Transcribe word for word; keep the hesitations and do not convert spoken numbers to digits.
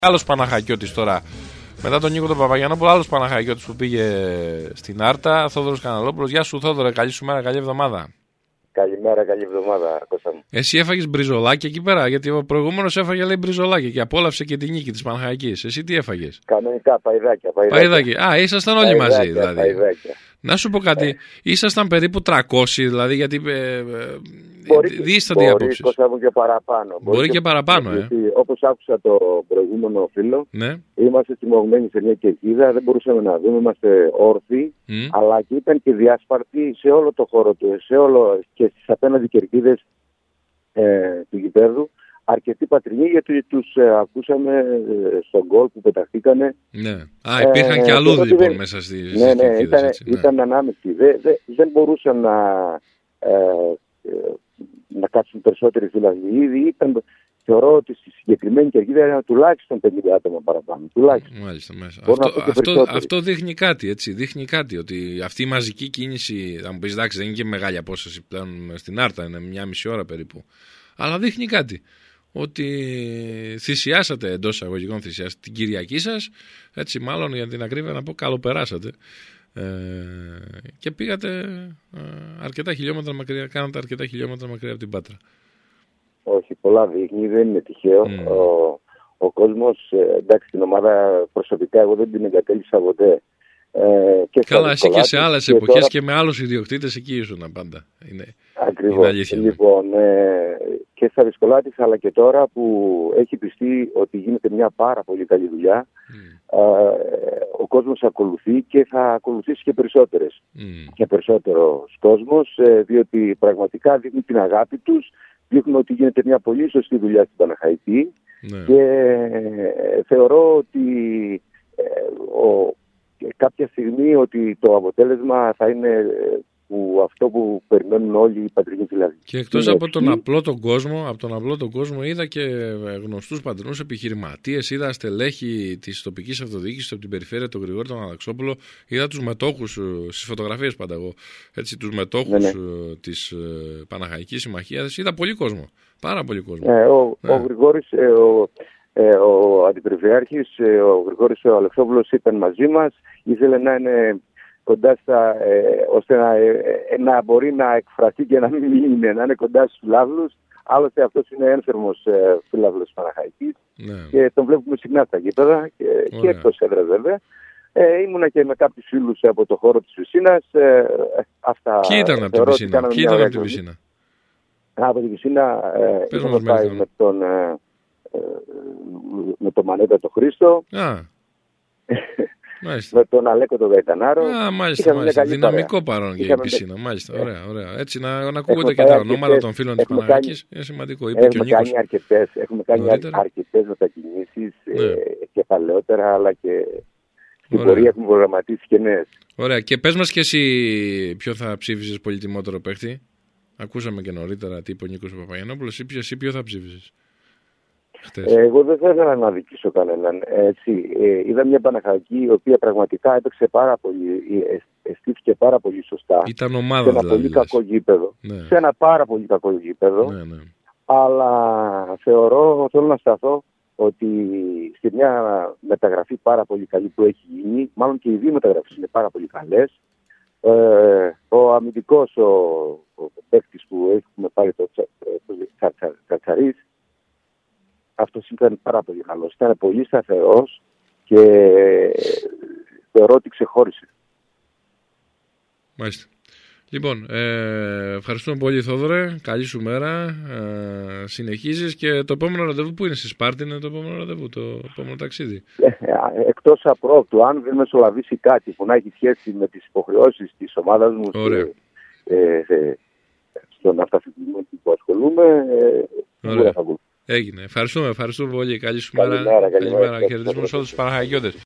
Άλλος Παναχαϊκιώτης τώρα. Μετά τον Νίκο τον Παπαγιαννόπουλο, άλλος Παναχαϊκιώτης που πήγε στην Άρτα, Θόδωρος Καναλόπουλος. Γεια σου Θόδωρε, καλή σου μέρα, καλή εβδομάδα. Καλημέρα, καλή εβδομάδα, Κώστα μου. Εσύ έφαγες μπριζολάκι εκεί πέρα, γιατί ο προηγούμενος έφαγε λέει μπριζολάκι και απόλαυσε και τη νίκη της Παναχαϊκής. Εσύ τι έφαγες? Κανονικά, παϊδάκια. Παϊδάκια. Παϊδάκια. Α, ήσασταν όλοι παϊδάκια, μαζί δηλαδή. Παϊδάκια. Να σου πω κάτι, ε. ήσασταν περίπου τριακόσιοι δηλαδή, γιατί ε, ε, δίστανται οι απόψεις. Μπορεί και παραπάνω. Μπορεί, μπορεί και, και παραπάνω, ε. Όπως άκουσα το προηγούμενο φίλο, ναι. Είμαστε τιμωγμένοι σε μια κερκίδα, δεν μπορούσαμε να δούμε, είμαστε όρθιοι, mm. αλλά και ήταν και διάσπαρτοι σε όλο το χώρο του, σε όλο και στις απέναντι κερκίδες ε, του γηπέδου. Αρκετοί πατρινοί, γιατί τους ε, ακούσαμε ε, στον γκολ που πεταχτήκανε. Ναι. Α, υπήρχαν ε, και αλλού λοιπόν δεν... μέσα στις ναι, ναι, κερκίδες. Ήταν, έτσι, ναι. ήταν ανάμεικτη. Δεν, δεν, δεν μπορούσαν να, ε, ε, να κάτσουν περισσότεροι δηλαδή. Ήδη ήταν, θεωρώ ότι στη συγκεκριμένη κερκίδα ήταν τουλάχιστον πενήντα άτομα παραπάνω. Τουλάχιστον. Μάλιστα, μάλιστα. Αυτό, αυτό, αυτό δείχνει κάτι, έτσι. Δείχνει κάτι ότι αυτή η μαζική κίνηση, θα μου πεις εντάξει, δεν είναι και μεγάλη απόσταση πλέον στην Άρτα, είναι μια μισή ώρα περίπου. Αλλά δείχνει κάτι. Ότι θυσιάσατε, εντός εισαγωγικών θυσιάσατε την Κυριακή σας, έτσι μάλλον για την ακρίβεια να πω καλοπεράσατε ε, και πήγατε ε, αρκετά χιλιόμετρα μακριά, κάνατε αρκετά χιλιόμετρα μακριά από την Πάτρα. Όχι, πολλά δείχνει, δεν είναι τυχαίο. Mm. Ο, ο κόσμος, εντάξει, την ομάδα προσωπικά εγώ δεν την εγκατέλειψα ποτέ. Ε, και καλά, εσύ και σε άλλες και εποχές τώρα... και με άλλους ιδιοκτήτες εκεί ήσουν πάντα. Είναι, ακριβώς. Είναι λοιπόν, ε, και στα Δυσκολάτης αλλά και τώρα που έχει πιστεί ότι γίνεται μια πάρα πολύ καλή δουλειά, mm. ε, ο κόσμος ακολουθεί και θα ακολουθήσει και περισσότερες. Mm. Και περισσότερος κόσμος, ε, διότι πραγματικά δείχνουν την αγάπη τους, δείχνουν ότι γίνεται μια πολύ σωστή δουλειά στην Παναχαϊκή mm. και ε, θεωρώ ότι ε, ο κάποια στιγμή ότι το αποτέλεσμα θα είναι που αυτό που περιμένουν όλοι οι πατρινοί δηλαδή. Και εκτός από τον απλό τον κόσμο, από τον απλό τον κόσμο είδα και γνωστούς πατρινούς επιχειρηματίες, είδα στελέχη της τοπικής αυτοδιοίκησης από την περιφέρεια, τον Γρηγόρη τον Αλεξόπουλο, είδα τους μετόχους, στις φωτογραφίες πάντα εγώ, έτσι, τους μετόχους ναι, ναι. της Παναχαϊκής Συμμαχίας, είδα πολύ κόσμο, πάρα πολύ κόσμο. Ε, ο, ναι. ο Γρηγόρης, ε, ο... Ε, ο Αντιπεριφερειάρχης, ε, ο Γρηγόρης ο Αλεξόπουλος ήταν μαζί μας, ήθελε να είναι κοντά στα, ε, ώστε να, ε, να μπορεί να εκφραστεί και να μην είναι, να είναι κοντά στους φιλάθλους. Άλλωστε αυτός είναι ένθερμος ε, φιλάθλος της Παναχαϊκής ναι. και τον βλέπουμε συχνά στα γήπεδα και, και εκτός έδρας βέβαια. Ε, ήμουνα και με κάποιους φίλους από το χώρο της Πισίνας. Ε, αυτά, Ποιοι ήταν από την Πισίνα? Ποιοι ήταν από την Πισίνα? Από την Πισίνα ε, είχαμε πάει με τον... Ε, με τον Μανέτα τον Χρήστο, Α, με τον Αλέκο τον Γαϊτανάρο. Α, μάλιστα, μάλιστα. Δυναμικό παρόν και η Πισίνα. Μάλιστα, ωραία, ωραία. Έτσι να, να ακούγονται και τα ονόματα των φίλων της Παναχαϊκής. Είναι σημαντικό. Είπε έχουμε, και κάνει αρκετές, έχουμε κάνει αρκετές μετακινήσεις ναι. ε, και παλαιότερα, αλλά και στην ωραία. πορεία έχουμε προγραμματίσει και νέες. Ωραία. Και πες μας και εσύ ποιο θα ψήφισες πολυτιμότερο παίχτη. Ακούσαμε και νωρίτερα τι είπε ο Νίκος Παπαγιαννόπουλος. Εσύ ποιο θα ψήφισες? Ε, εγώ δεν θα ήθελα να δικήσω κανέναν. Έτσι, ε, είδα μια Παναχαϊκή η οποία πραγματικά έπαιξε πάρα πολύ, αισθήθηκε πάρα πολύ σωστά. Ήταν ομάδα σε ένα δηλαδή, πολύ δηλαδή. κακό γήπεδο. Ναι. Σε ένα πάρα πολύ κακό γήπεδο. Ναι, ναι. Αλλά θεωρώ, θέλω να σταθώ ότι στη μια μεταγραφή πάρα πολύ καλή που έχει γίνει, μάλλον και οι δύο μεταγραφές είναι πάρα πολύ καλές. Ε, ο αμυντικός, ο, ο παίκτης που έχουμε πάρει το Τσατσαρίς, αυτός ήταν πάρα πολύ καλός. Ήταν πολύ σταθερός και θεωρώ ότι ξεχώρισε. Μάλιστα. Λοιπόν, ε, ευχαριστούμε πολύ Θόδωρε. Καλή σου μέρα. Ε, συνεχίζεις και το επόμενο ραντεβού που είναι στη Σπάρτη είναι το επόμενο ραντεβού, το επόμενο ταξίδι. Ε, εκτός απρόπτου, αν δεν μεσολαβήσει κάτι που να έχει σχέση με τις υποχρεώσεις της ομάδας μου σε, ε, ε, στον αυτοαθλητισμό που ασχολούμαι, ε, δεν θα βγουν. Έγινε. Ευχαριστούμε, ευχαριστούμε πολύ. Καλή σου καλημέρα, μέρα. Καλημέρα. Χαιρετισμούς σε όλους τους Παναχαϊκιώτες.